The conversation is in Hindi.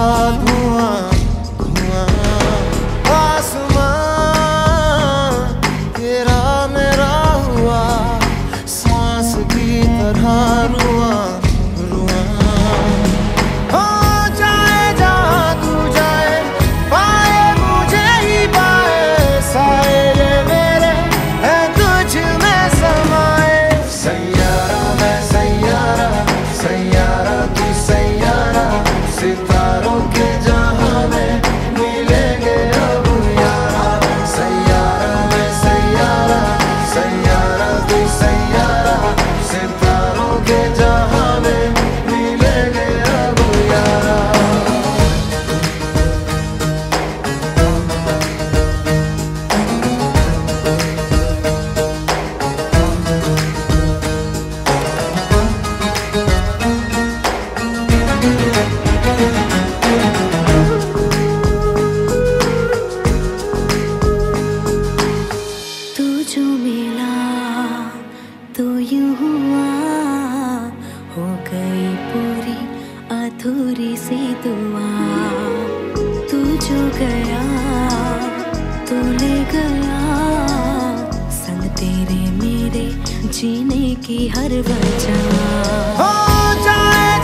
धुआं धुआं, आसमां तेरा मेरा हुआ, सांस की तरह रुआं रुआं। हो जाए जहाँ तू जाए, पाए मुझे ही पाए, साए ये मेरे है तुझ में समाए। सैयारा मैं सैयारा, सैयारा तू सैयारा, सितारों के जहां में मिलेंगे अब यारा। सैयारा मैं सैयारा, सैयारा तू सैयारा, सितारों के जहां में मिलेंगे अब यारा। तू जो मिला तो यूं हुआ, हो गई पूरी अधूरी सी दुआ। तू जो गया तो ले गया, संग तेरे मेरे जीने की हर वजह। हो जाए